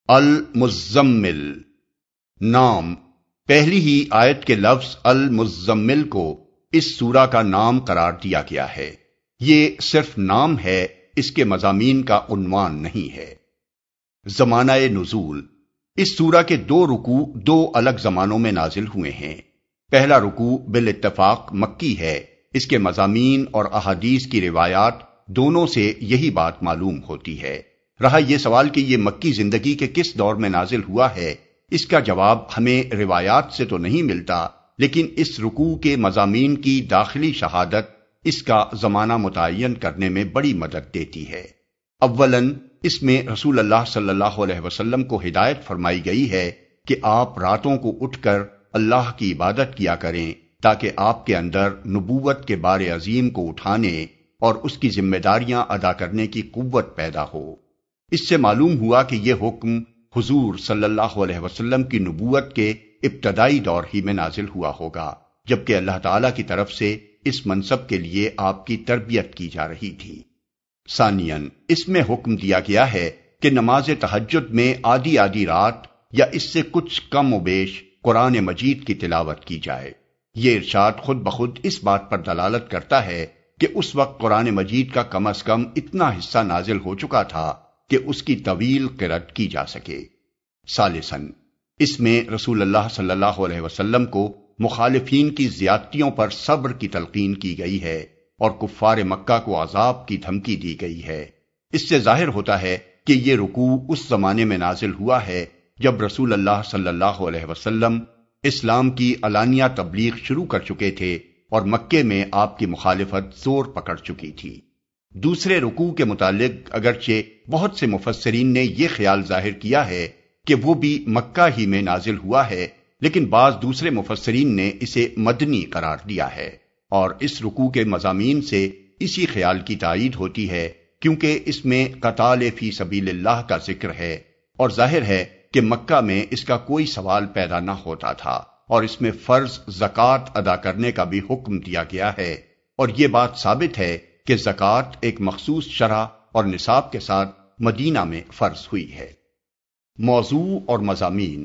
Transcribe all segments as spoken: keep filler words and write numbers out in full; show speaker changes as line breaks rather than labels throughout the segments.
المزمل نام، پہلی ہی آیت کے لفظ المزمل کو اس سورہ کا نام قرار دیا گیا ہے۔ یہ صرف نام ہے، اس کے مضامین کا عنوان نہیں ہے۔ زمانہ نزول، اس سورہ کے دو رکوع دو الگ زمانوں میں نازل ہوئے ہیں۔ پہلا رکوع بالاتفاق مکی ہے، اس کے مضامین اور احادیث کی روایات دونوں سے یہی بات معلوم ہوتی ہے۔ رہا یہ سوال کہ یہ مکی زندگی کے کس دور میں نازل ہوا ہے، اس کا جواب ہمیں روایات سے تو نہیں ملتا، لیکن اس رکوع کے مضامین کی داخلی شہادت اس کا زمانہ متعین کرنے میں بڑی مدد دیتی ہے۔ اولاً اس میں رسول اللہ صلی اللہ علیہ وسلم کو ہدایت فرمائی گئی ہے کہ آپ راتوں کو اٹھ کر اللہ کی عبادت کیا کریں تاکہ آپ کے اندر نبوت کے بار عظیم کو اٹھانے اور اس کی ذمہ داریاں ادا کرنے کی قوت پیدا ہو۔ اس سے معلوم ہوا کہ یہ حکم حضور صلی اللہ علیہ وسلم کی نبوت کے ابتدائی دور ہی میں نازل ہوا ہوگا، جبکہ اللہ تعالیٰ کی طرف سے اس منصب کے لیے آپ کی تربیت کی جا رہی تھی۔ ثانیاً اس میں حکم دیا گیا ہے کہ نماز تہجد میں آدھی آدھی رات یا اس سے کچھ کم و بیش قرآن مجید کی تلاوت کی جائے۔ یہ ارشاد خود بخود اس بات پر دلالت کرتا ہے کہ اس وقت قرآن مجید کا کم از کم اتنا حصہ نازل ہو چکا تھا کہ اس کی طویل قرأت کی جا سکے۔ ثالثاً اس میں رسول اللہ صلی اللہ علیہ وسلم کو مخالفین کی زیادتیوں پر صبر کی تلقین کی گئی ہے اور کفار مکہ کو عذاب کی دھمکی دی گئی ہے۔ اس سے ظاہر ہوتا ہے کہ یہ رکوع اس زمانے میں نازل ہوا ہے جب رسول اللہ صلی اللہ علیہ وسلم اسلام کی علانیہ تبلیغ شروع کر چکے تھے اور مکے میں آپ کی مخالفت زور پکڑ چکی تھی۔ دوسرے رکوع کے متعلق اگرچہ بہت سے مفسرین نے یہ خیال ظاہر کیا ہے کہ وہ بھی مکہ ہی میں نازل ہوا ہے، لیکن بعض دوسرے مفسرین نے اسے مدنی قرار دیا ہے، اور اس رکوع کے مضامین سے اسی خیال کی تائید ہوتی ہے کیونکہ اس میں قتال فی سبیل اللہ کا ذکر ہے، اور ظاہر ہے کہ مکہ میں اس کا کوئی سوال پیدا نہ ہوتا تھا، اور اس میں فرض زکوٰۃ ادا کرنے کا بھی حکم دیا گیا ہے، اور یہ بات ثابت ہے کہ زکوٰۃ ایک مخصوص شرح اور نصاب کے ساتھ مدینہ میں فرض ہوئی ہے۔ موضوع اور مضامین،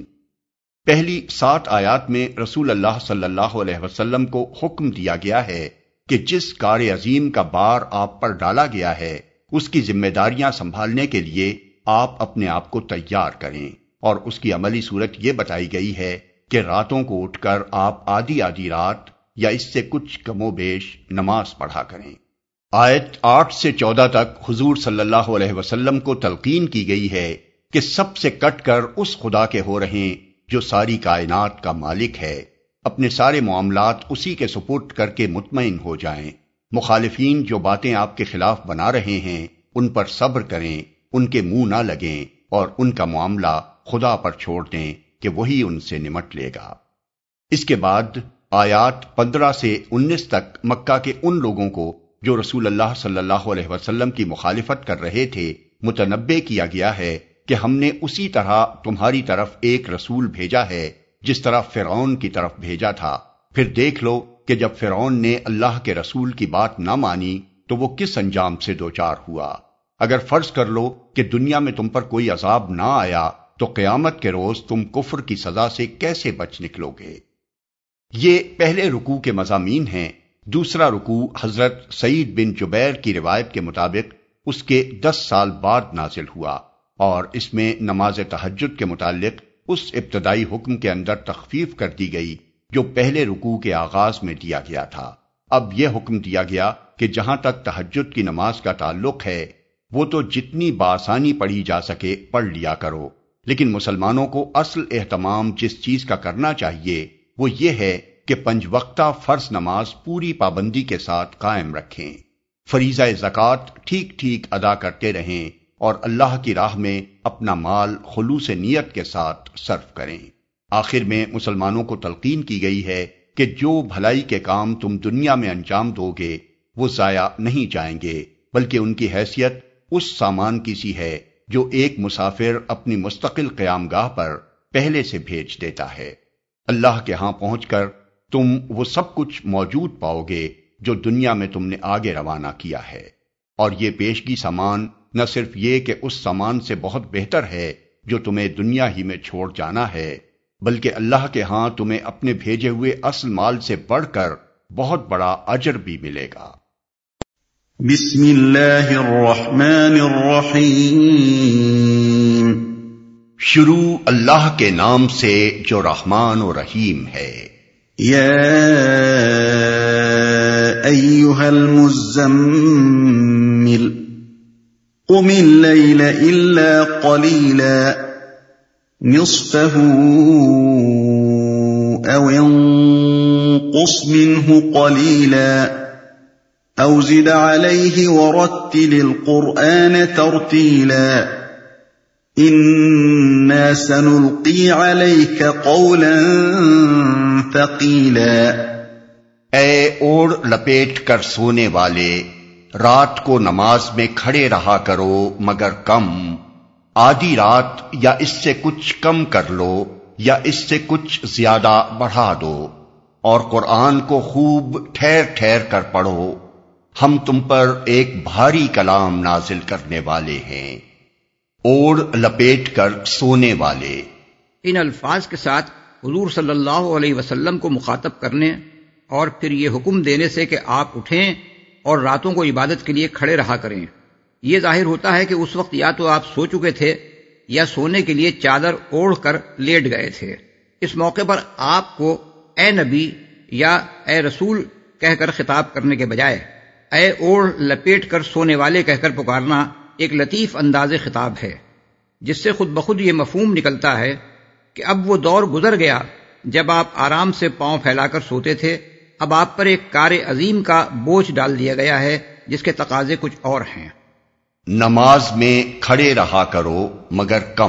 پہلی سات آیات میں رسول اللہ صلی اللہ علیہ وسلم کو حکم دیا گیا ہے کہ جس کار عظیم کا بار آپ پر ڈالا گیا ہے اس کی ذمہ داریاں سنبھالنے کے لیے آپ اپنے آپ کو تیار کریں، اور اس کی عملی صورت یہ بتائی گئی ہے کہ راتوں کو اٹھ کر آپ آدھی آدھی رات یا اس سے کچھ کم و بیش نماز پڑھا کریں۔ آیت آٹھ سے چودہ تک حضور صلی اللہ علیہ وسلم کو تلقین کی گئی ہے کہ سب سے کٹ کر اس خدا کے ہو رہیں جو ساری کائنات کا مالک ہے، اپنے سارے معاملات اسی کے سپرد کر کے مطمئن ہو جائیں۔ مخالفین جو باتیں آپ کے خلاف بنا رہے ہیں ان پر صبر کریں، ان کے منہ نہ لگیں اور ان کا معاملہ خدا پر چھوڑ دیں کہ وہی ان سے نمٹ لے گا۔ اس کے بعد آیات پندرہ سے انیس تک مکہ کے ان لوگوں کو جو رسول اللہ صلی اللہ علیہ وسلم کی مخالفت کر رہے تھے متنبہ کیا گیا ہے کہ ہم نے اسی طرح تمہاری طرف ایک رسول بھیجا ہے جس طرح فرعون کی طرف بھیجا تھا، پھر دیکھ لو کہ جب فرعون نے اللہ کے رسول کی بات نہ مانی تو وہ کس انجام سے دوچار ہوا۔ اگر فرض کر لو کہ دنیا میں تم پر کوئی عذاب نہ آیا تو قیامت کے روز تم کفر کی سزا سے کیسے بچ نکلو گے؟ یہ پہلے رکوع کے مضامین ہیں۔ دوسرا رکوع حضرت سعید بن جبیر کی روایت کے مطابق اس کے دس سال بعد نازل ہوا، اور اس میں نماز تہجد کے متعلق اس ابتدائی حکم کے اندر تخفیف کر دی گئی جو پہلے رکوع کے آغاز میں دیا گیا تھا۔ اب یہ حکم دیا گیا کہ جہاں تک تہجد کی نماز کا تعلق ہے وہ تو جتنی بآسانی پڑھی جا سکے پڑھ لیا کرو، لیکن مسلمانوں کو اصل اہتمام جس چیز کا کرنا چاہیے وہ یہ ہے کہ پنج وقتہ فرض نماز پوری پابندی کے ساتھ قائم رکھیں، فریضہ زکوٰۃ ٹھیک ٹھیک ادا کرتے رہیں اور اللہ کی راہ میں اپنا مال خلوص نیت کے ساتھ صرف کریں۔ آخر میں مسلمانوں کو تلقین کی گئی ہے کہ جو بھلائی کے کام تم دنیا میں انجام دو گے وہ ضائع نہیں جائیں گے، بلکہ ان کی حیثیت اس سامان کی سی ہے جو ایک مسافر اپنی مستقل قیام گاہ پر پہلے سے بھیج دیتا ہے۔ اللہ کے ہاں پہنچ کر تم وہ سب کچھ موجود پاؤ گے جو دنیا میں تم نے آگے روانہ کیا ہے، اور یہ پیشگی سامان نہ صرف یہ کہ اس سامان سے بہت بہتر ہے جو تمہیں دنیا ہی میں چھوڑ جانا ہے، بلکہ اللہ کے ہاں تمہیں اپنے بھیجے ہوئے اصل مال سے بڑھ کر بہت بڑا اجر بھی ملے گا۔
بسم اللہ الرحمن الرحیم،
شروع اللہ کے نام سے جو رحمان و رحیم ہے۔
یا ایھا المزمل قم اللیل الا قلیلا نصفه او انقص منه قلیلا او زد علیہ ورتل القرآن ترتیلا انا سنلقی علیک قولا ثقیلا۔
اے اوڑھ لپیٹ کر سونے والے، رات کو نماز میں کھڑے رہا کرو مگر کم، آدھی رات یا اس سے کچھ کم کر لو یا اس سے کچھ زیادہ بڑھا دو، اور قرآن کو خوب ٹھہر ٹھہر کر پڑھو، ہم تم پر ایک بھاری کلام نازل کرنے والے ہیں۔ اوڑھ لپیٹ کر سونے والے،
ان الفاظ کے ساتھ حضور صلی اللہ علیہ وسلم کو مخاطب کرنے اور پھر یہ حکم دینے سے کہ آپ اٹھیں اور راتوں کو عبادت کے لیے کھڑے رہا کریں، یہ ظاہر ہوتا ہے کہ اس وقت یا تو آپ سو چکے تھے یا سونے کے لیے چادر اوڑھ کر لیٹ گئے تھے۔ اس موقع پر آپ کو اے نبی یا اے رسول کہہ کر خطاب کرنے کے بجائے اے اوڑھ لپیٹ کر سونے والے کہہ کر پکارنا ایک لطیف انداز خطاب ہے، جس سے خود بخود یہ مفہوم نکلتا ہے کہ اب وہ دور گزر گیا جب آپ آرام سے پاؤں پھیلا کر سوتے تھے، اب آپ پر ایک کار عظیم کا بوجھ ڈال دیا گیا ہے جس کے تقاضے کچھ اور ہیں۔
نماز میں کھڑے رہا کرو مگر کم۔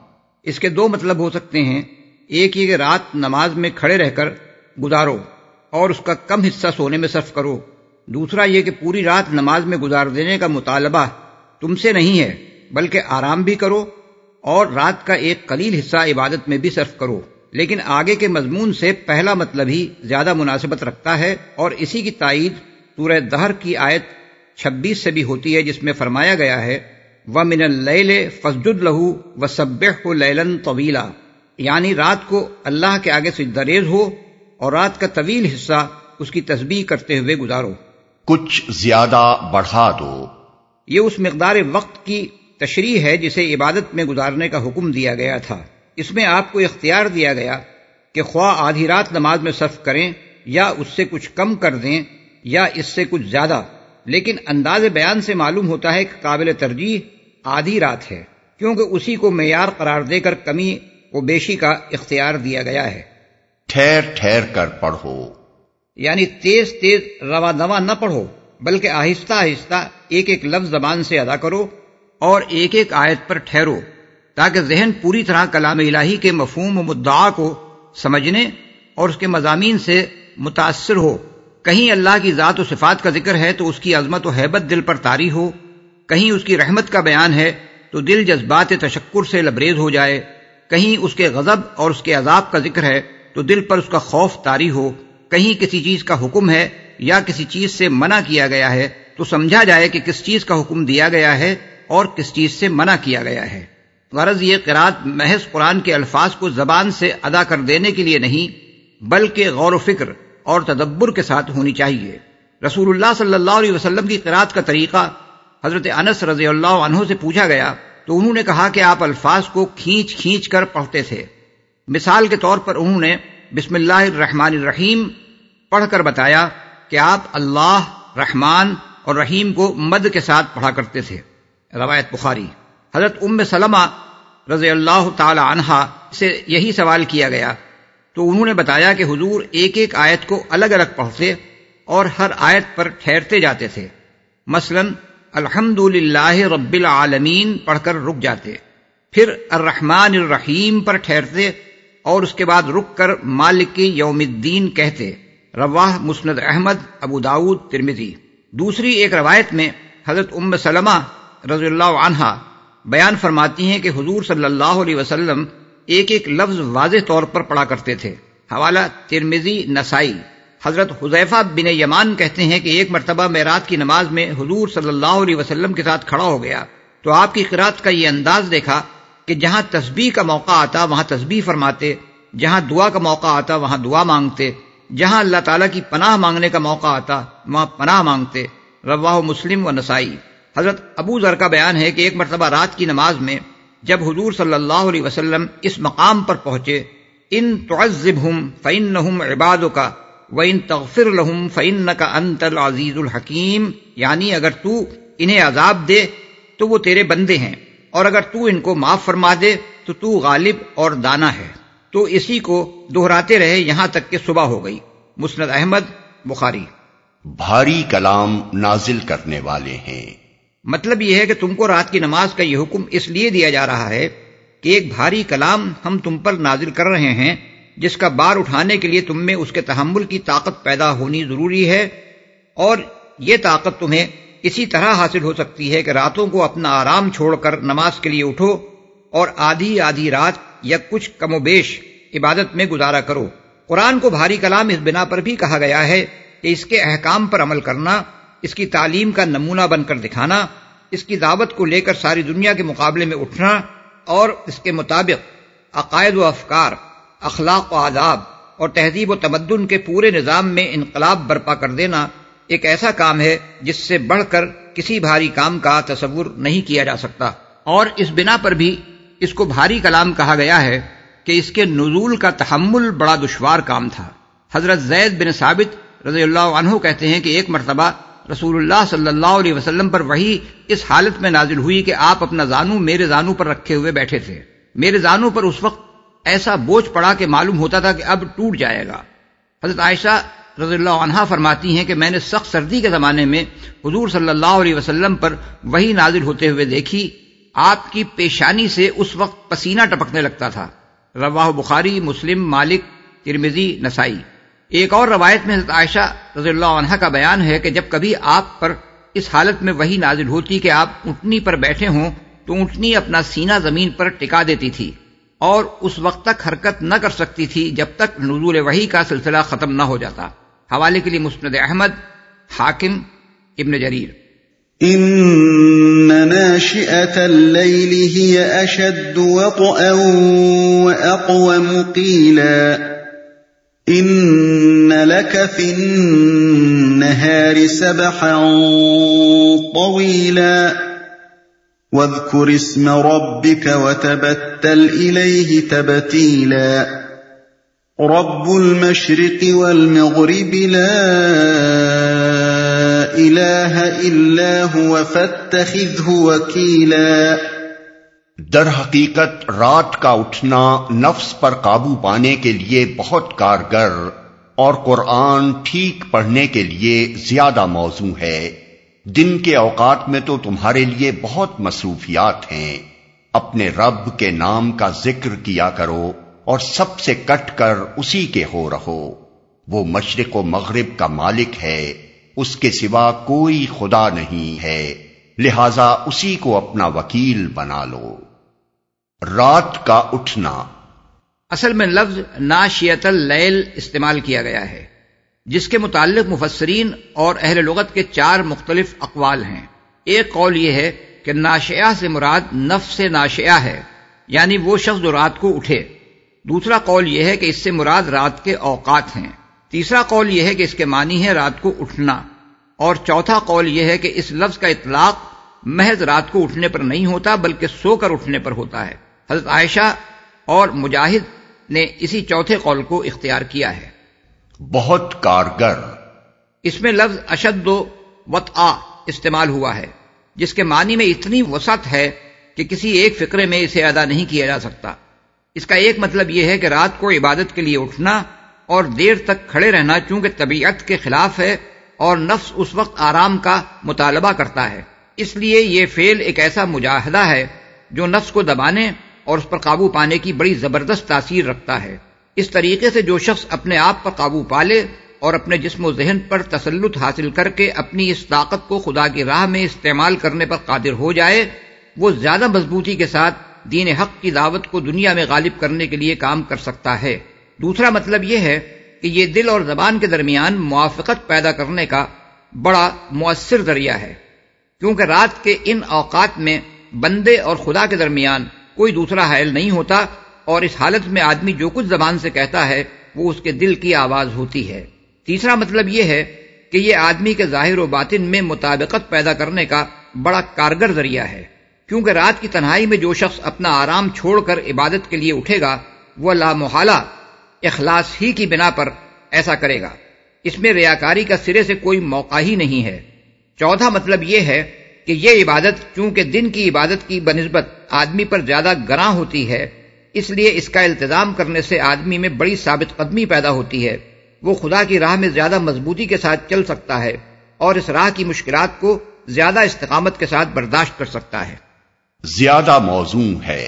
اس کے دو مطلب ہو سکتے ہیں، ایک یہ کہ رات نماز میں کھڑے رہ کر گزارو اور اس کا کم حصہ سونے میں صرف کرو، دوسرا یہ کہ پوری رات نماز میں گزار دینے کا مطالبہ تم سے نہیں ہے بلکہ آرام بھی کرو اور رات کا ایک قلیل حصہ عبادت میں بھی صرف کرو۔ لیکن آگے کے مضمون سے پہلا مطلب ہی زیادہ مناسبت رکھتا ہے، اور اسی کی تائید سورہ دہر کی آیت چھبیس سے بھی ہوتی ہے، جس میں فرمایا گیا ہے وَمِنَ اللَّيْلِ فَاسْجُدْ لَهُ وَسَبِّحْهُ لَيْلًا طَوِيلًا، یعنی رات کو اللہ کے آگے سجدہ ریز ہو اور رات کا طویل حصہ اس کی تسبیح کرتے ہوئے گزارو۔
کچھ زیادہ بڑھا دو،
یہ اس مقدار وقت کی تشریح ہے جسے عبادت میں گزارنے کا حکم دیا گیا تھا۔ اس میں آپ کو اختیار دیا گیا کہ خواہ آدھی رات نماز میں صرف کریں یا اس سے کچھ کم کر دیں یا اس سے کچھ زیادہ، لیکن انداز بیان سے معلوم ہوتا ہے کہ قابل ترجیح آدھی رات ہے، کیونکہ اسی کو معیار قرار دے کر کمی و بیشی کا اختیار دیا گیا ہے۔
ٹھہر ٹھہر کر پڑھو،
یعنی تیز تیز رواں دواں نہ پڑھو بلکہ آہستہ آہستہ ایک ایک لفظ زبان سے ادا کرو اور ایک ایک آیت پر ٹھہرو، تاکہ ذہن پوری طرح کلام الہی کے مفہوم و مدعا کو سمجھنے اور اس کے مضامین سے متاثر ہو۔ کہیں اللہ کی ذات و صفات کا ذکر ہے تو اس کی عظمت و ہیبت دل پر طاری ہو، کہیں اس کی رحمت کا بیان ہے تو دل جذبات تشکر سے لبریز ہو جائے، کہیں اس کے غضب اور اس کے عذاب کا ذکر ہے تو دل پر اس کا خوف طاری ہو، کہیں کسی چیز کا حکم ہے یا کسی چیز سے منع کیا گیا ہے تو سمجھا جائے کہ کس چیز کا حکم دیا گیا ہے اور کس چیز سے منع کیا گیا ہے۔ غرض یہ قرات محض قرآن کے الفاظ کو زبان سے ادا کر دینے کے لیے نہیں بلکہ غور و فکر اور تدبر کے ساتھ ہونی چاہیے۔ رسول اللہ صلی اللہ علیہ وسلم کی قرات کا طریقہ حضرت انس رضی اللہ عنہ سے پوچھا گیا تو انہوں نے کہا کہ آپ الفاظ کو کھینچ کھینچ کر پڑھتے تھے۔ مثال کے طور پر انہوں نے بسم اللہ الرحمن الرحیم پڑھ کر بتایا کہ آپ اللہ، رحمان اور رحیم کو مد کے ساتھ پڑھا کرتے تھے، روایت بخاری۔ حضرت ام سلمہ رضی اللہ تعالی عنہا سے یہی سوال کیا گیا تو انہوں نے بتایا کہ حضور ایک ایک آیت کو الگ الگ پڑھتے اور ہر آیت پر ٹھہرتے جاتے تھے، مثلا الحمد للہ رب العالمین پڑھ کر رک جاتے، پھر الرحمن الرحیم پر ٹھہرتے اور اس کے بعد رک کر مالک یوم الدین کہتے، رواہ مسند احمد، ابو داود، ترمذی۔ دوسری ایک روایت میں حضرت ام سلمہ رضی اللہ عنہا بیان فرماتی ہیں کہ حضور صلی اللہ علیہ وسلم ایک ایک لفظ واضح طور پر پڑھا کرتے تھے، حوالہ ترمذی، نسائی۔ حضرت حذیفہ بن یمان کہتے ہیں کہ ایک مرتبہ میں رات کی نماز میں حضور صلی اللہ علیہ وسلم کے ساتھ کھڑا ہو گیا تو آپ کی قرات کا یہ انداز دیکھا کہ جہاں تسبیح کا موقع آتا وہاں تسبیح فرماتے، جہاں دعا کا موقع آتا وہاں دعا مانگتے، جہاں اللہ تعالیٰ کی پناہ مانگنے کا موقع آتا وہاں پناہ مانگتے۔ رواہ مسلم و نسائی۔ حضرت ابو ذر کا بیان ہے کہ ایک مرتبہ رات کی نماز میں جب حضور صلی اللہ علیہ وسلم اس مقام پر پہنچے، ان تعذبہم فإنہم عبادک وَإِن تَغْفِرْ لَهُمْ فَإِنَّكَ أَنْتَ الْعَزِيزُ الْحَكِيمُ، یعنی اگر تو انہیں عذاب دے تو وہ تیرے بندے ہیں، اور اگر تو ان کو معاف فرما دے تو تو غالب اور دانا ہے۔ تو اسی کو دہراتے رہے یہاں تک کہ صبح ہو گئی۔ مسند احمد، بخاری۔
بھاری کلام نازل کرنے والے ہیں۔
مطلب یہ ہے کہ تم کو رات کی نماز کا یہ حکم اس لیے دیا جا رہا ہے کہ ایک بھاری کلام ہم تم پر نازل کر رہے ہیں جس کا بار اٹھانے کے لیے تم میں اس کے تحمل کی طاقت پیدا ہونی ضروری ہے، اور یہ طاقت تمہیں اسی طرح حاصل ہو سکتی ہے کہ راتوں کو اپنا آرام چھوڑ کر نماز کے لیے اٹھو اور آدھی آدھی رات یا کچھ کم و بیش عبادت میں گزارا کرو۔ قرآن کو بھاری کلام اس بنا پر بھی کہا گیا ہے کہ اس کے احکام پر عمل کرنا، اس کی تعلیم کا نمونہ بن کر دکھانا، اس کی دعوت کو لے کر ساری دنیا کے مقابلے میں اٹھنا اور اس کے مطابق عقائد و افکار، اخلاق و آداب اور تہذیب و تمدن کے پورے نظام میں انقلاب برپا کر دینا ایک ایسا کام ہے جس سے بڑھ کر کسی بھاری کام کا تصور نہیں کیا جا سکتا، اور اس بنا پر بھی اس کو بھاری کلام کہا گیا ہے کہ اس کے نزول کا تحمل بڑا دشوار کام تھا۔ حضرت زید بن ثابت رضی اللہ عنہ کہتے ہیں کہ ایک مرتبہ رسول اللہ صلی اللہ علیہ وسلم پر وحی اس حالت میں نازل ہوئی کہ آپ اپنا زانو میرے زانو پر رکھے ہوئے بیٹھے تھے۔ میرے زانو پر اس وقت ایسا بوجھ پڑا کہ معلوم ہوتا تھا کہ اب ٹوٹ جائے گا۔ حضرت عائشہ رضی اللہ عنہا فرماتی ہیں کہ میں نے سخت سردی کے زمانے میں حضور صلی اللہ علیہ وسلم پر وحی نازل ہوتے ہوئے دیکھی، آپ کی پیشانی سے اس وقت پسینہ ٹپکنے لگتا تھا۔ رواہ بخاری، مسلم، مالک، ترمذی، نسائی۔ ایک اور روایت میں حضرت عائشہ رضی اللہ عنہا کا بیان ہے کہ جب کبھی آپ پر اس حالت میں وحی نازل ہوتی کہ آپ اونٹنی پر بیٹھے ہوں تو اونٹنی اپنا سینہ زمین پر ٹکا دیتی تھی اور اس وقت تک حرکت نہ کر سکتی تھی جب تک نزول وحی کا سلسلہ ختم نہ ہو جاتا۔ حوالے کے لیے مسند احمد، حاکم، ابن جریر۔
ان ناشئة الليل هي اشد وطئا واقوم قيلا ان لك في النهار سبحا طويلا واذكر اسم ربك وتبتل اليه تبتيلا رب المشرق والمغرب لا الہ الا هو فاتخذه وکیلا۔
در حقیقت رات کا اٹھنا نفس پر قابو پانے کے لیے بہت کارگر اور قرآن ٹھیک پڑھنے کے لیے زیادہ موزوں ہے۔ دن کے اوقات میں تو تمہارے لیے بہت مصروفیات ہیں، اپنے رب کے نام کا ذکر کیا کرو اور سب سے کٹ کر اسی کے ہو رہو۔ وہ مشرق و مغرب کا مالک ہے، اس کے سوا کوئی خدا نہیں ہے، لہذا اسی کو اپنا وکیل بنا لو۔ رات کا اٹھنا
اصل میں لفظ ناشئۃ اللیل استعمال کیا گیا ہے، جس کے متعلق مفسرین اور اہل لغت کے چار مختلف اقوال ہیں۔ ایک قول یہ ہے کہ ناشئہ سے مراد نفس ناشئہ ہے، یعنی وہ شخص جو رات کو اٹھے۔ دوسرا قول یہ ہے کہ اس سے مراد رات کے اوقات ہیں۔ تیسرا قول یہ ہے کہ اس کے معنی ہے رات کو اٹھنا، اور چوتھا قول یہ ہے کہ اس لفظ کا اطلاق محض رات کو اٹھنے پر نہیں ہوتا بلکہ سو کر اٹھنے پر ہوتا ہے۔ حضرت عائشہ اور مجاہد نے اسی چوتھے قول کو اختیار کیا ہے۔
بہت کارگر،
اس میں لفظ اشد و وطآ استعمال ہوا ہے، جس کے معنی میں اتنی وسعت ہے کہ کسی ایک فقرے میں اسے ادا نہیں کیا جا سکتا۔ اس کا ایک مطلب یہ ہے کہ رات کو عبادت کے لیے اٹھنا اور دیر تک کھڑے رہنا چونکہ طبیعت کے خلاف ہے اور نفس اس وقت آرام کا مطالبہ کرتا ہے، اس لیے یہ فعل ایک ایسا مجاہدہ ہے جو نفس کو دبانے اور اس پر قابو پانے کی بڑی زبردست تاثیر رکھتا ہے۔ اس طریقے سے جو شخص اپنے آپ پر قابو پالے اور اپنے جسم و ذہن پر تسلط حاصل کر کے اپنی اس طاقت کو خدا کی راہ میں استعمال کرنے پر قادر ہو جائے، وہ زیادہ مضبوطی کے ساتھ دین حق کی دعوت کو دنیا میں غالب کرنے کے لیے کام کر سکتا ہے۔ دوسرا مطلب یہ ہے کہ یہ دل اور زبان کے درمیان موافقت پیدا کرنے کا بڑا مؤثر ذریعہ ہے، کیونکہ رات کے ان اوقات میں بندے اور خدا کے درمیان کوئی دوسرا حائل نہیں ہوتا، اور اس حالت میں آدمی جو کچھ زبان سے کہتا ہے وہ اس کے دل کی آواز ہوتی ہے۔ تیسرا مطلب یہ ہے کہ یہ آدمی کے ظاہر و باطن میں مطابقت پیدا کرنے کا بڑا کارگر ذریعہ ہے، کیونکہ رات کی تنہائی میں جو شخص اپنا آرام چھوڑ کر عبادت کے لیے اٹھے گا وہ لامحالہ اخلاص ہی کی بنا پر ایسا کرے گا، اس میں ریاکاری کا سرے سے کوئی موقع ہی نہیں ہے۔ چوتھا مطلب یہ ہے کہ یہ عبادت چونکہ دن کی عبادت کی بنسبت آدمی پر زیادہ گراں ہوتی ہے، اس لیے اس کا التزام کرنے سے آدمی میں بڑی ثابت قدمی پیدا ہوتی ہے، وہ خدا کی راہ میں زیادہ مضبوطی کے ساتھ چل سکتا ہے اور اس راہ کی مشکلات کو زیادہ استقامت کے ساتھ برداشت کر سکتا ہے۔
زیادہ موزوں ہے۔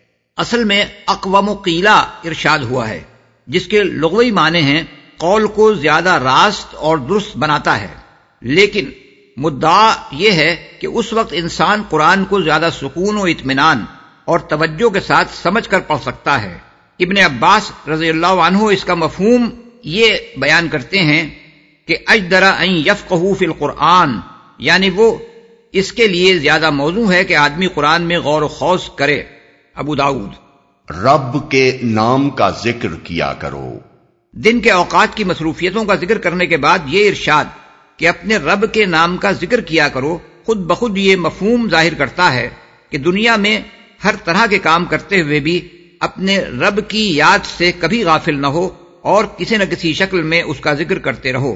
اصل میں اقوم قیلہ ارشاد ہوا ہے، جس کے لغوی معنی ہیں قول کو زیادہ راست اور درست بناتا ہے، لیکن مدعا یہ ہے کہ اس وقت انسان قرآن کو زیادہ سکون و اطمینان اور توجہ کے ساتھ سمجھ کر پڑھ سکتا ہے۔ ابن عباس رضی اللہ عنہ اس کا مفہوم یہ بیان کرتے ہیں کہ اجدر ان یفقہوا فی القرآن، یعنی وہ اس کے لیے زیادہ موزوں ہے کہ آدمی قرآن میں غور و خوض کرے۔ ابو داؤد۔
رب کے نام کا ذکر کیا کرو۔
دن کے اوقات کی مصروفیتوں کا ذکر کرنے کے بعد یہ ارشاد کہ اپنے رب کے نام کا ذکر کیا کرو خود بخود یہ مفہوم ظاہر کرتا ہے کہ دنیا میں ہر طرح کے کام کرتے ہوئے بھی اپنے رب کی یاد سے کبھی غافل نہ ہو اور کسی نہ کسی شکل میں اس کا ذکر کرتے رہو۔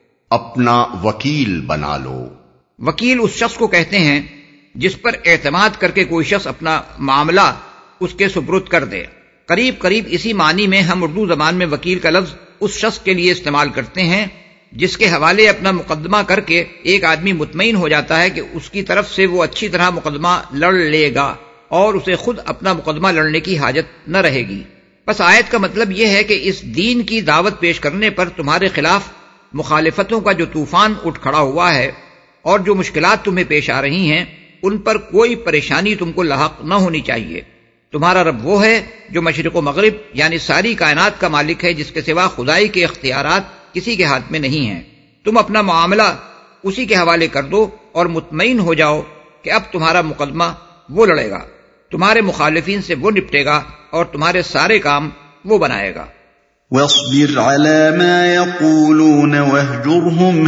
اپنا وکیل بنا لو۔
وکیل اس شخص کو کہتے ہیں جس پر اعتماد کر کے کوئی شخص اپنا معاملہ اس کے سپرد کر دے۔ قریب قریب اسی معنی میں ہم اردو زبان میں وکیل کا لفظ اس شخص کے لیے استعمال کرتے ہیں جس کے حوالے اپنا مقدمہ کر کے ایک آدمی مطمئن ہو جاتا ہے کہ اس کی طرف سے وہ اچھی طرح مقدمہ لڑ لے گا اور اسے خود اپنا مقدمہ لڑنے کی حاجت نہ رہے گی۔ بس آیت کا مطلب یہ ہے کہ اس دین کی دعوت پیش کرنے پر تمہارے خلاف مخالفتوں کا جو طوفان اٹھ کھڑا ہوا ہے اور جو مشکلات تمہیں پیش آ رہی ہیں ان پر کوئی پریشانی تم کو لاحق نہ ہونی چاہیے۔ تمہارا رب وہ ہے جو مشرق و مغرب یعنی ساری کائنات کا مالک ہے، جس کے سوا خدائی کے اختیارات کسی کے ہاتھ میں نہیں ہیں۔ تم اپنا معاملہ اسی کے حوالے کر دو اور مطمئن ہو جاؤ کہ اب تمہارا مقدمہ وہ لڑے گا، تمہارے مخالفین سے وہ نپٹے گا اور تمہارے سارے کام وہ بنائے گا۔
وَاصْبِرْ عَلَى مَا يَقُولُونَ وَاهْجُرْهُمْ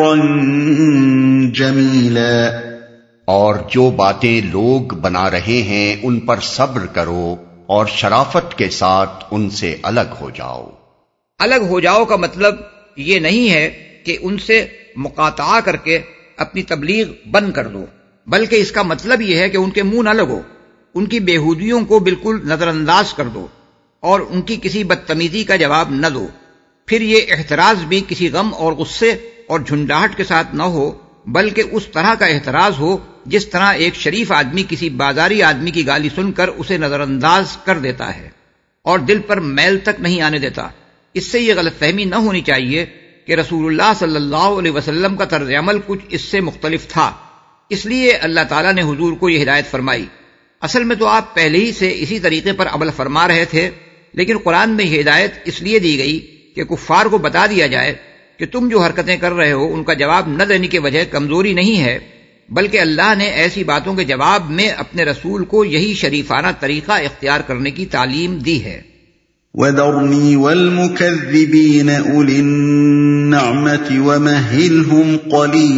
هَجْرًا جَمِيلًا۔
اور جو باتیں لوگ بنا رہے ہیں ان پر صبر کرو اور شرافت کے ساتھ ان سے الگ ہو جاؤ۔
الگ ہو جاؤ کا مطلب یہ نہیں ہے کہ ان سے مقاطعہ کر کے اپنی تبلیغ بند کر دو، بلکہ اس کا مطلب یہ ہے کہ ان کے منہ نہ لگو، ان کی بےہودیوں کو بالکل نظر انداز کر دو اور ان کی کسی بدتمیزی کا جواب نہ دو۔ پھر یہ احتراز بھی کسی غم اور غصے اور جھنجھلاہٹ کے ساتھ نہ ہو، بلکہ اس طرح کا احتراز ہو جس طرح ایک شریف آدمی کسی بازاری آدمی کی گالی سن کر اسے نظر انداز کر دیتا ہے اور دل پر میل تک نہیں آنے دیتا۔ اس سے یہ غلط فہمی نہ ہونی چاہیے کہ رسول اللہ صلی اللہ علیہ وسلم کا طرز عمل کچھ اس سے مختلف تھا، اس لیے اللہ تعالیٰ نے حضور کو یہ ہدایت فرمائی۔ اصل میں تو آپ پہلے ہی سے اسی طریقے پر عمل فرما رہے تھے، لیکن قرآن میں یہ ہدایت اس لیے دی گئی کہ کفار کو بتا دیا جائے کہ تم جو حرکتیں کر رہے ہو ان کا جواب نہ دینے کی وجہ کمزوری نہیں ہے، بلکہ اللہ نے ایسی باتوں کے جواب میں اپنے رسول کو یہی شریفانہ طریقہ اختیار کرنے کی تعلیم دی ہے۔
وَذَرْنِي وَالْمُكَذِّبِينَ أُولِي النَّعْمَةِ وَمَهِّلْهُمْ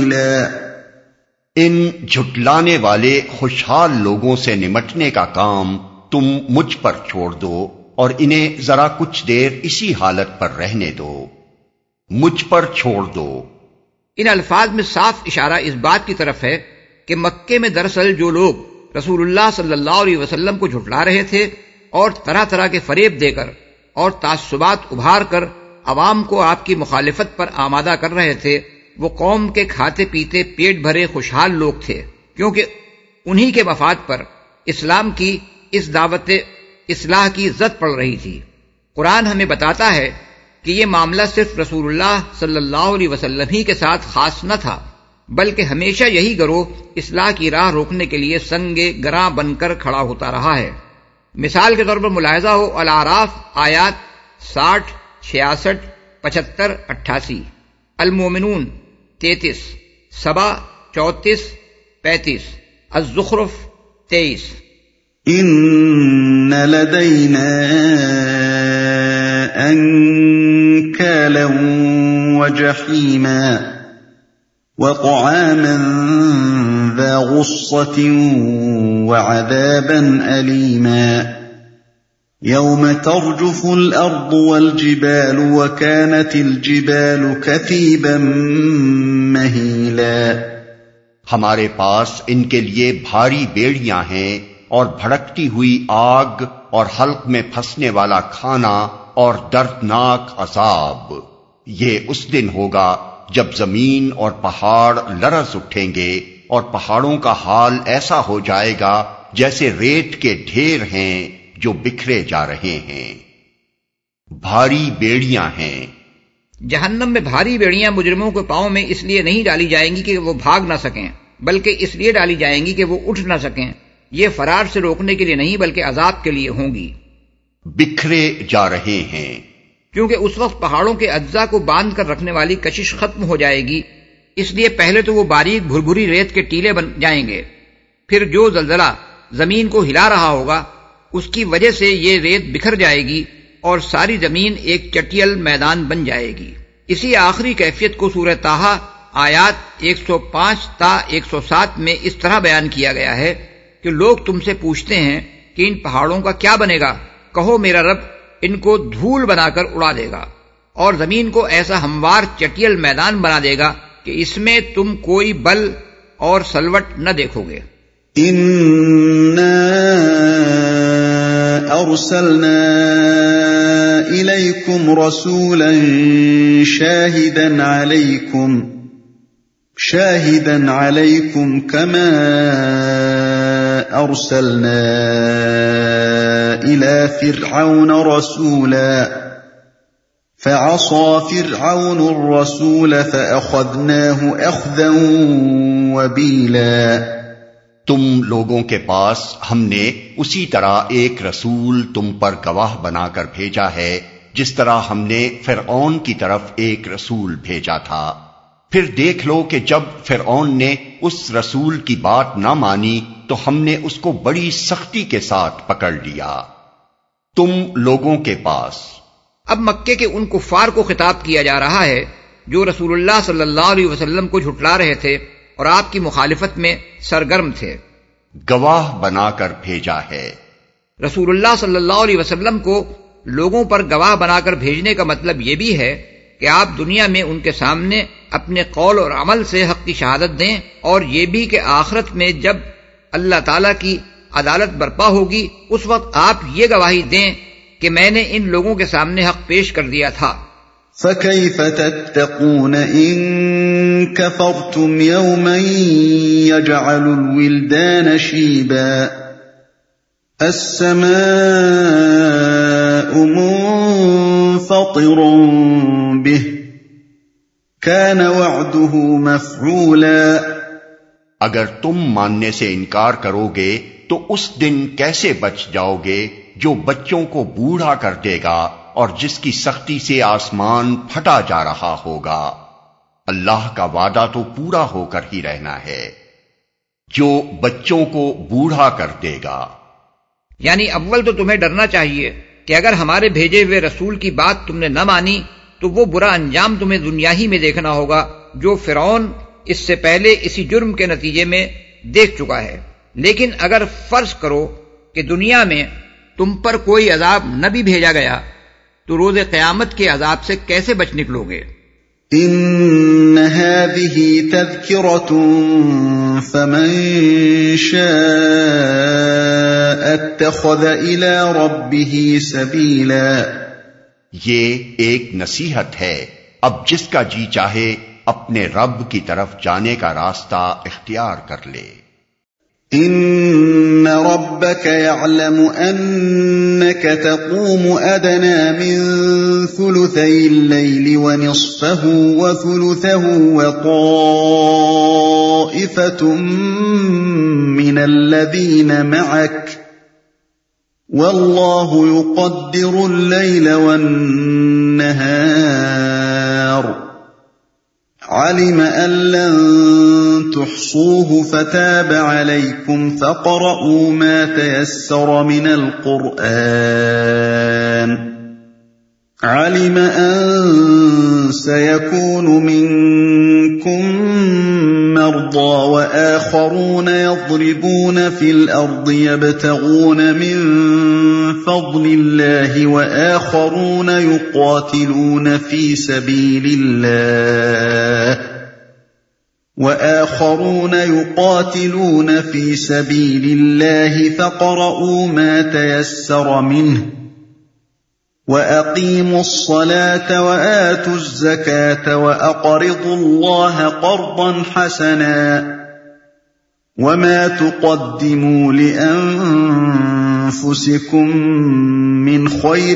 قَلِيلًا۔
ان جھٹلانے والے خوشحال لوگوں سے نمٹنے کا کام تم مجھ پر چھوڑ دو اور انہیں ذرا کچھ دیر اسی حالت پر رہنے دو، مجھ پر چھوڑ دو۔
ان الفاظ میں صاف اشارہ اس بات کی طرف ہے کہ مکے میں دراصل جو لوگ رسول اللہ صلی اللہ علیہ وسلم کو جھٹلا رہے تھے اور طرح طرح کے فریب دے کر اور تعصبات ابھار کر عوام کو آپ کی مخالفت پر آمادہ کر رہے تھے، وہ قوم کے کھاتے پیتے پیٹ بھرے خوشحال لوگ تھے، کیونکہ انہی کے مفاد پر اسلام کی اس دعوت اصلاح کی زد پڑ رہی تھی۔ قرآن ہمیں بتاتا ہے کہ یہ معاملہ صرف رسول اللہ صلی اللہ علیہ وسلم ہی کے ساتھ خاص نہ تھا، بلکہ ہمیشہ یہی گروہ اصلاح کی راہ روکنے کے لیے سنگ گراں بن کر کھڑا ہوتا رہا ہے۔ مثال کے طور پر ملاحظہ ہو الاعراف آیات ساٹھ، چھیاسٹھ، پچہتر، اٹھاسی، المومنون تینتیس، سبا چوتیس، پینتیس، الزخرف تیئیس۔
إن لدينا أنكالا وجحيما وطعاما ذا غصة وعذابا أليما يوم ترجف الأرض والجبال وكانت الجبال كثيبا مهيلا.
ہمارے پاس ان کے لیے بھاری بیڑیاں ہیں اور بھڑکتی ہوئی آگ اور حلق میں پھنسنے والا کھانا اور دردناک عذاب. یہ اس دن ہوگا جب زمین اور پہاڑ لرز اٹھیں گے اور پہاڑوں کا حال ایسا ہو جائے گا جیسے ریت کے ڈھیر ہیں جو بکھرے جا رہے ہیں. بھاری بیڑیاں ہیں.
جہنم میں بھاری بیڑیاں مجرموں کے پاؤں میں اس لیے نہیں ڈالی جائیں گی کہ وہ بھاگ نہ سکیں، بلکہ اس لیے ڈالی جائیں گی کہ وہ اٹھ نہ سکیں. یہ فرار سے روکنے کے لیے نہیں بلکہ عذاب کے لیے ہوں گی.
بکھرے جا رہے ہیں
کیونکہ اس وقت پہاڑوں کے اجزاء کو باندھ کر رکھنے والی کشش ختم ہو جائے گی، اس لیے پہلے تو وہ باریک بھربھری ریت کے ٹیلے بن جائیں گے، پھر جو زلزلہ زمین کو ہلا رہا ہوگا اس کی وجہ سے یہ ریت بکھر جائے گی اور ساری زمین ایک چٹیل میدان بن جائے گی. اسی آخری کیفیت کو سورہ طٰہٰ آیات ایک سو پانچ تا ایک سو سات میں اس طرح بیان کیا گیا ہے کہ لوگ تم سے پوچھتے ہیں کہ ان پہاڑوں کا کیا بنے گا؟ کہو میرا رب ان کو دھول بنا کر اڑا دے گا اور زمین کو ایسا ہموار چٹیل میدان بنا دے گا کہ اس میں تم کوئی بل اور سلوٹ نہ دیکھو گے.
اِنَّا أَرْسَلْنَا إِلَيْكُمْ رَسُولًا شَاهِدًا عَلَيْكُمْ شَاهِدًا عَلَيْكُمْ كَمَا أَرْسَلْنَا إِلَى فِرْعَوْنَ رَسُولًا فَعَصَى فِرْعَوْنُ الرَّسُولَ فَأَخَذْنَاهُ أَخْذًا وَبِيلًا.
تم لوگوں کے پاس ہم نے اسی طرح ایک رسول تم پر گواہ بنا کر بھیجا ہے جس طرح ہم نے فرعون کی طرف ایک رسول بھیجا تھا. پھر دیکھ لو کہ جب فرعون نے اس رسول کی بات نہ مانی تو ہم نے اس کو بڑی سختی کے ساتھ پکڑ لیا. تم لوگوں کے پاس.
اب مکے کے ان کفار کو خطاب کیا جا رہا ہے جو رسول اللہ صلی اللہ علیہ وسلم کو جھٹلا رہے تھے اور آپ کی مخالفت میں سرگرم تھے.
گواہ بنا کر بھیجا ہے.
رسول اللہ صلی اللہ علیہ وسلم کو لوگوں پر گواہ بنا کر بھیجنے کا مطلب یہ بھی ہے کہ آپ دنیا میں ان کے سامنے اپنے قول اور عمل سے حق کی شہادت دیں، اور یہ بھی کہ آخرت میں جب اللہ تعالیٰ کی عدالت برپا ہوگی اس وقت آپ یہ گواہی دیں کہ میں نے ان لوگوں کے سامنے حق پیش کر دیا تھا.
فَكَيْفَ تَتَّقُونَ إِن كَفَرْتُمْ يَوْمًا يَجْعَلُ الْوِلْدَانَ شِيبًا السَّمَاءُ مُنفَطِرٌ بِهِ كَانَ وَعْدُهُ مَفْعُولًا.
اگر تم ماننے سے انکار کرو گے تو اس دن کیسے بچ جاؤ گے جو بچوں کو بوڑھا کر دے گا اور جس کی سختی سے آسمان پھٹا جا رہا ہوگا. اللہ کا وعدہ تو پورا ہو کر ہی رہنا ہے جو بچوں کو بوڑھا کر دے گا.
یعنی اول تو تمہیں ڈرنا چاہیے کہ اگر ہمارے بھیجے ہوئے رسول کی بات تم نے نہ مانی تو وہ برا انجام تمہیں دنیا ہی میں دیکھنا ہوگا جو فرعون اس سے پہلے اسی جرم کے نتیجے میں دیکھ چکا ہے. لیکن اگر فرض کرو کہ دنیا میں تم پر کوئی عذاب نہ بھی بھیجا گیا تو روز قیامت کے عذاب سے کیسے بچ نکلو گے؟
ان هذه تذکرة فمن شاء اتخذ الى ربه سبیلا.
یہ ایک نصیحت ہے، اب جس کا جی چاہے اپنے رب کی طرف جانے کا راستہ اختیار کر لے.
ان ربك يعلم انك تقوم ادنى من ثلثي الليل ونصفه وثلثه وطائفة من الذين معك والله يقدر الليل والنهار علم أن لن تحصوه فتاب عليكم فاقرؤوا ما تيسر من القرآن علم أن سيكون منكم مرضى وآخرون يضربون في الأرض يبتغون من فضل الله وآخرون يقاتلون في سبيل الله وآخرون يقاتلون في سبيل الله فاقرؤوا ما تيسر منه وَأَقِيمُوا الصَّلَاةَ وَآتُوا الزَّكَاةَ وَأَقْرِضُوا اللَّهَ قَرْضًا حَسَنًا وَمَا تُقَدِّمُوا لِأَنفُسِكُم مِّنْ خَيْرٍ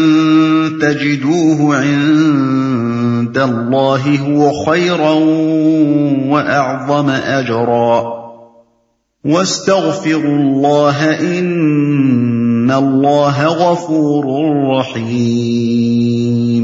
تَجِدُوهُ عِندَ اللَّهِ هُوَ خَيْرًا وَأَعْظَمَ أَجْرًا وَاسْتَغْفِرُوا اللَّهَ إِنَّ اللَّهَ غَفُورٌ رَّحِيمٌ۔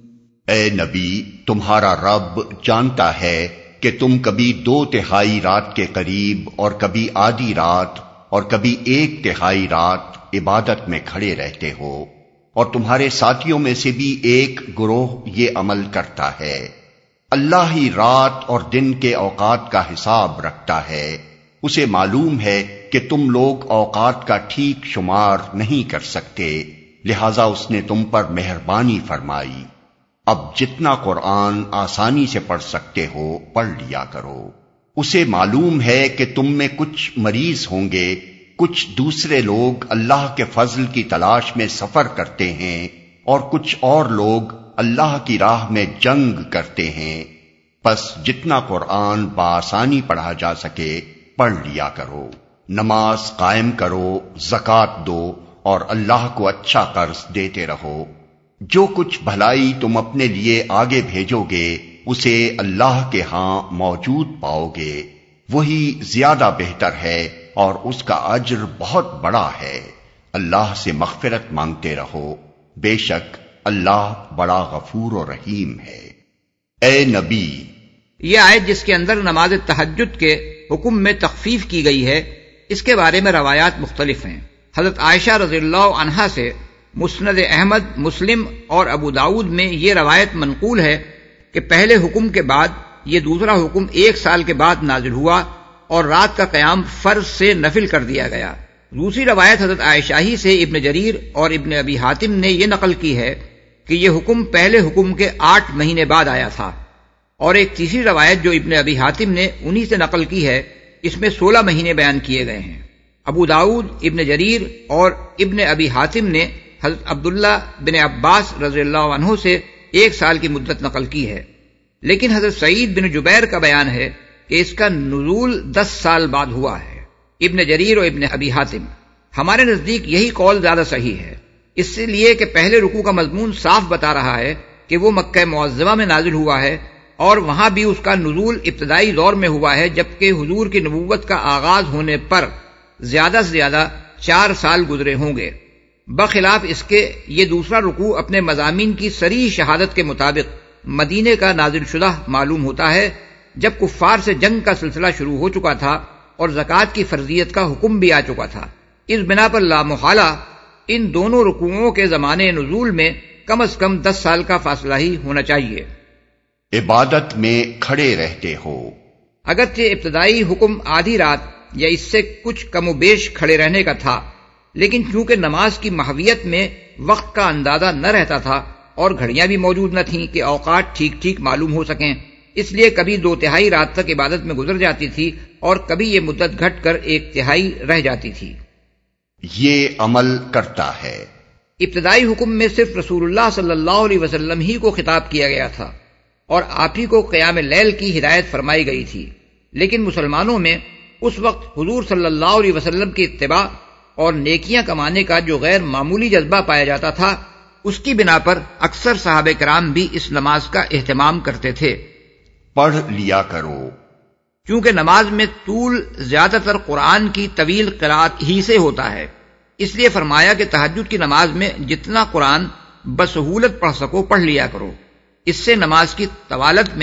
اے نبی، تمہارا رب جانتا ہے کہ تم کبھی دو تہائی رات کے قریب اور کبھی آدھی رات اور کبھی ایک تہائی رات عبادت میں کھڑے رہتے ہو، اور تمہارے ساتھیوں میں سے بھی ایک گروہ یہ عمل کرتا ہے۔ اللہ ہی رات اور دن کے اوقات کا حساب رکھتا ہے، اسے معلوم ہے کہ تم لوگ اوقات کا ٹھیک شمار نہیں کر سکتے، لہذا اس نے تم پر مہربانی فرمائی۔ اب جتنا قرآن آسانی سے پڑھ سکتے ہو پڑھ لیا کرو۔ اسے معلوم ہے کہ تم میں کچھ مریض ہوں گے، کچھ دوسرے لوگ اللہ کے فضل کی تلاش میں سفر کرتے ہیں، اور کچھ اور لوگ اللہ کی راہ میں جنگ کرتے ہیں۔ پس جتنا قرآن بآسانی پڑھا جا سکے پڑھ لیا کرو، نماز قائم کرو، زکوٰۃ دو، اور اللہ کو اچھا قرض دیتے رہو۔ جو کچھ بھلائی تم اپنے لیے آگے بھیجو گے اسے اللہ کے ہاں موجود پاؤ گے، وہی زیادہ بہتر ہے اور اس کا اجر بہت بڑا ہے۔ اللہ سے مغفرت مانگتے رہو، بے شک اللہ بڑا غفور و رحیم ہے۔ اے نبی،
یہ آیت جس کے اندر نماز تہجد کے حکم میں تخفیف کی گئی ہے، اس کے بارے میں روایات مختلف ہیں۔ حضرت عائشہ رضی اللہ عنہا سے مسند احمد، مسلم اور ابو داؤد میں یہ روایت منقول ہے کہ پہلے حکم کے بعد یہ دوسرا حکم ایک سال کے بعد نازل ہوا اور رات کا قیام فرض سے نفل کر دیا گیا۔ دوسری روایت حضرت عائشہ ہی سے ابن جریر اور ابن ابی حاتم نے یہ نقل کی ہے کہ یہ حکم پہلے حکم کے آٹھ مہینے بعد آیا تھا، اور ایک تیسری روایت جو ابن ابی حاتم نے انہی سے نقل کی ہے، اس میں سولہ مہینے بیان کیے گئے ہیں۔ ابو داؤد، ابن جریر اور ابن ابی حاتم نے حضرت عبداللہ بن عباس رضی اللہ عنہ سے ایک سال کی مدت نقل کی ہے، لیکن حضرت سعید بن جبیر کا بیان ہے کہ اس کا نزول دس سال بعد ہوا ہے۔ ابن جریر اور ابن ابی حاتم، ہمارے نزدیک یہی قول زیادہ صحیح ہے، اس لیے کہ پہلے رکوع کا مضمون صاف بتا رہا ہے کہ وہ مکہ معظمہ میں نازل ہوا ہے، اور وہاں بھی اس کا نزول ابتدائی دور میں ہوا ہے، جبکہ حضور کی نبوت کا آغاز ہونے پر زیادہ سے زیادہ چار سال گزرے ہوں گے۔ بخلاف اس کے یہ دوسرا رکوع اپنے مضامین کی صریح شہادت کے مطابق مدینے کا نازل شدہ معلوم ہوتا ہے، جب کفار سے جنگ کا سلسلہ شروع ہو چکا تھا اور زکوٰۃ کی فرضیت کا حکم بھی آ چکا تھا۔ اس بنا پر لامحالہ ان دونوں رکوعوں کے زمانے نزول میں کم از کم دس سال کا فاصلہ ہی ہونا چاہیے۔
عبادت میں کھڑے رہتے ہو،
اگرچہ ابتدائی حکم آدھی رات یا اس سے کچھ کم و بیش کھڑے رہنے کا تھا، لیکن چونکہ نماز کی محویت میں وقت کا اندازہ نہ رہتا تھا اور گھڑیاں بھی موجود نہ تھیں کہ اوقات ٹھیک ٹھیک معلوم ہو سکیں، اس لیے کبھی دو تہائی رات تک عبادت میں گزر جاتی تھی اور کبھی یہ مدت گھٹ کر ایک تہائی رہ جاتی تھی۔
یہ عمل کرتا ہے۔
ابتدائی حکم میں صرف رسول اللہ صلی اللہ علیہ وسلم ہی کو خطاب کیا گیا تھا اور آپ ہی کو قیام لیل کی ہدایت فرمائی گئی تھی، لیکن مسلمانوں میں اس وقت حضور صلی اللہ علیہ وسلم کی اتباع اور نیکیاں کمانے کا جو غیر معمولی جذبہ پایا جاتا تھا، اس کی بنا پر اکثر صحابہ کرام بھی اس نماز کا اہتمام کرتے تھے۔
پڑھ لیا کرو،
چونکہ نماز میں طول زیادہ تر قرآن کی طویل قرات ہی سے ہوتا ہے، اس لیے فرمایا کہ تہجد کی نماز میں جتنا قرآن بسہولت پڑھ سکو پڑھ لیا کرو۔ اس سے نماز کی طوالت میں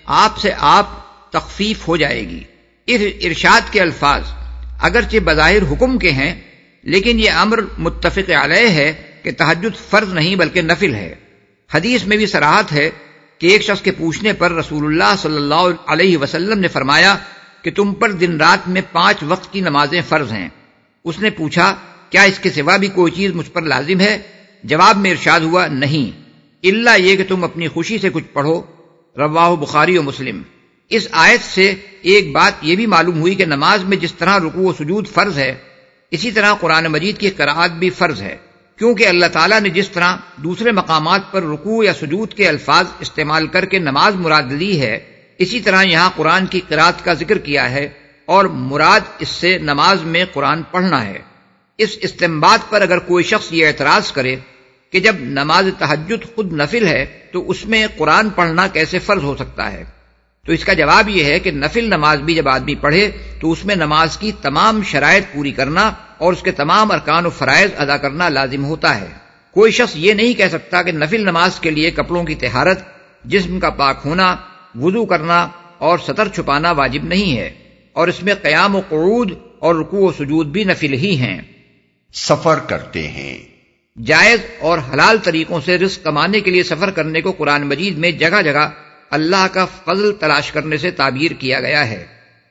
آپ سے آپ تخفیف ہو جائے گی۔ اس ارشاد کے الفاظ اگرچہ بظاہر حکم کے ہیں، لیکن یہ امر متفق علیہ ہے کہ تہجد فرض نہیں بلکہ نفل ہے۔ حدیث میں بھی صراحت ہے کہ ایک شخص کے پوچھنے پر رسول اللہ صلی اللہ علیہ وسلم نے فرمایا کہ تم پر دن رات میں پانچ وقت کی نمازیں فرض ہیں۔ اس نے پوچھا کیا اس کے سوا بھی کوئی چیز مجھ پر لازم ہے؟ جواب میں ارشاد ہوا نہیں، الا یہ کہ تم اپنی خوشی سے کچھ پڑھو، رواہ بخاری و مسلم۔ اس آیت سے ایک بات یہ بھی معلوم ہوئی کہ نماز میں جس طرح رکوع و سجود فرض ہے، اسی طرح قرآن مجید کی قراءت بھی فرض ہے، کیونکہ اللہ تعالیٰ نے جس طرح دوسرے مقامات پر رکوع یا سجود کے الفاظ استعمال کر کے نماز مراد لی ہے، اسی طرح یہاں قرآن کی قراءت کا ذکر کیا ہے اور مراد اس سے نماز میں قرآن پڑھنا ہے۔ اس استنباط پر اگر کوئی شخص یہ اعتراض کرے کہ جب نماز تہجد خود نفل ہے تو اس میں قرآن پڑھنا کیسے فرض ہو سکتا ہے، تو اس کا جواب یہ ہے کہ نفل نماز بھی جب آدمی پڑھے تو اس میں نماز کی تمام شرائط پوری کرنا اور اس کے تمام ارکان و فرائض ادا کرنا لازم ہوتا ہے۔ کوئی شخص یہ نہیں کہہ سکتا کہ نفل نماز کے لیے کپڑوں کی طہارت، جسم کا پاک ہونا، وضو کرنا اور سطر چھپانا واجب نہیں ہے، اور اس میں قیام و قعود اور رکوع و سجود بھی نفل ہی ہیں۔
سفر کرتے ہیں،
جائز اور حلال طریقوں سے رزق کمانے کے لیے سفر کرنے کو قرآن مجید میں جگہ جگہ اللہ کا فضل تلاش کرنے سے تعبیر کیا گیا ہے۔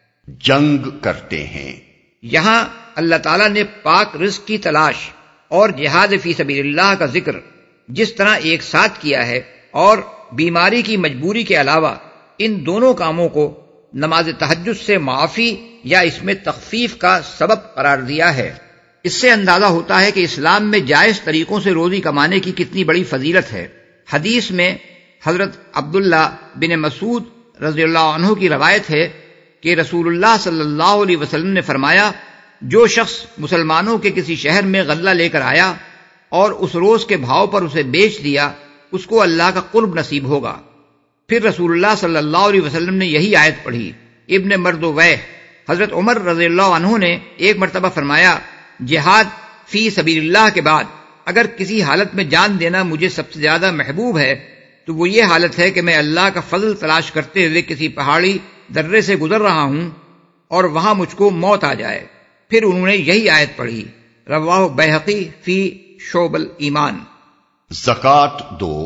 جنگ کرتے ہیں،
یہاں اللہ تعالیٰ نے پاک رزق کی تلاش اور جہاد فی سبیل اللہ کا ذکر جس طرح ایک ساتھ کیا ہے، اور بیماری کی مجبوری کے علاوہ ان دونوں کاموں کو نماز تہجد سے معافی یا اس میں تخفیف کا سبب قرار دیا ہے۔ اس سے اندازہ ہوتا ہے کہ اسلام میں جائز طریقوں سے روزی کمانے کی کتنی بڑی فضیلت ہے۔ حدیث میں حضرت عبداللہ بن مسعود رضی اللہ عنہ کی روایت ہے کہ رسول اللہ صلی اللہ علیہ وسلم نے فرمایا، جو شخص مسلمانوں کے کسی شہر میں غلہ لے کر آیا اور اس روز کے بھاؤ پر اسے بیچ دیا، اس کو اللہ کا قرب نصیب ہوگا۔ پھر رسول اللہ صلی اللہ علیہ وسلم نے یہی آیت پڑھی۔ ابن مردویہ حضرت عمر رضی اللہ عنہ نے ایک مرتبہ فرمایا، جہاد فی سبیل اللہ کے بعد اگر کسی حالت میں جان دینا مجھے سب سے زیادہ محبوب ہے تو وہ یہ حالت ہے کہ میں اللہ کا فضل تلاش کرتے ہوئے کسی پہاڑی درے سے گزر رہا ہوں اور وہاں مجھ کو موت آ جائے۔ پھر انہوں نے یہی آیت پڑھی، رواہ بیہقی فی شعب الایمان۔
زکوٰۃ دو۔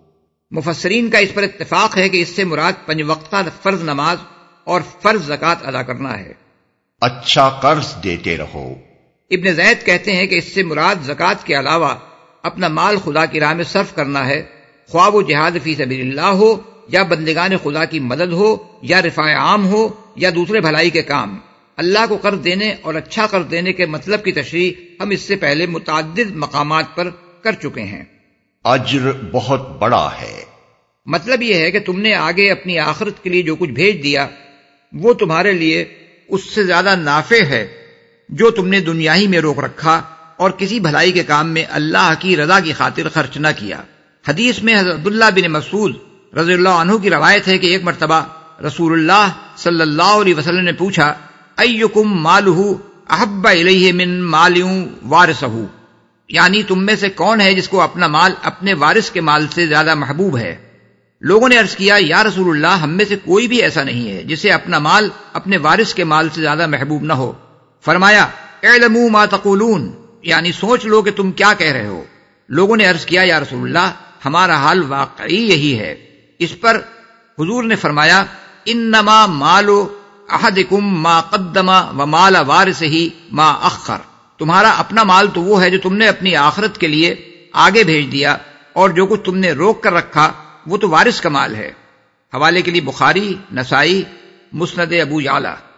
مفسرین کا اس پر اتفاق ہے کہ اس سے مراد پنج وقتہ فرض نماز اور فرض زکوٰۃ ادا کرنا ہے۔
اچھا قرض دیتے رہو۔
ابن زید کہتے ہیں کہ اس سے مراد زکوٰۃ کے علاوہ اپنا مال خدا کی راہ میں صرف کرنا ہے، خواہ وہ جہاد فی سبیل اللہ ہو یا بندگان خدا کی مدد ہو یا رفاع عام ہو یا دوسرے بھلائی کے کام۔ اللہ کو قرض دینے اور اچھا قرض دینے کے مطلب کی تشریح ہم اس سے پہلے متعدد مقامات پر کر چکے ہیں۔
اجر بہت بڑا ہے۔
مطلب یہ ہے کہ تم نے آگے اپنی آخرت کے لیے جو کچھ بھیج دیا وہ تمہارے لیے اس سے زیادہ نافع ہے جو تم نے دنیا ہی میں روک رکھا اور کسی بھلائی کے کام میں اللہ کی رضا کی خاطر خرچ نہ کیا۔ حدیث میں حضرت عبداللہ بن مسعود رضی اللہ عنہ کی روایت ہے کہ ایک مرتبہ رسول اللہ صلی اللہ علیہ وسلم نے پوچھا، ایکم مالہ احب الیہ من مال وارثہ، یعنی تم میں سے کون ہے جس کو اپنا مال اپنے وارث کے مال سے زیادہ محبوب ہے؟ لوگوں نے عرض کیا، یا رسول اللہ ہم میں سے کوئی بھی ایسا نہیں ہے جسے اپنا مال اپنے وارث کے مال سے زیادہ محبوب نہ ہو۔ فرمایا، اعلموا ما تقولون، یعنی سوچ لو کہ تم کیا کہہ رہے ہو۔ لوگوں نے عرض کیا، یا رسول اللہ ہمارا حال واقعی یہی ہے۔ اس پر حضور نے فرمایا، انما مال احدکم ما قدم ومال وارثہ ما اخر، تمہارا اپنا مال تو وہ ہے جو تم نے اپنی آخرت کے لیے آگے بھیج دیا، اور جو کچھ تم نے روک کر رکھا وہ تو وارث کا مال ہے۔ حوالے کے لیے بخاری، نسائی، مسند ابو یعلا۔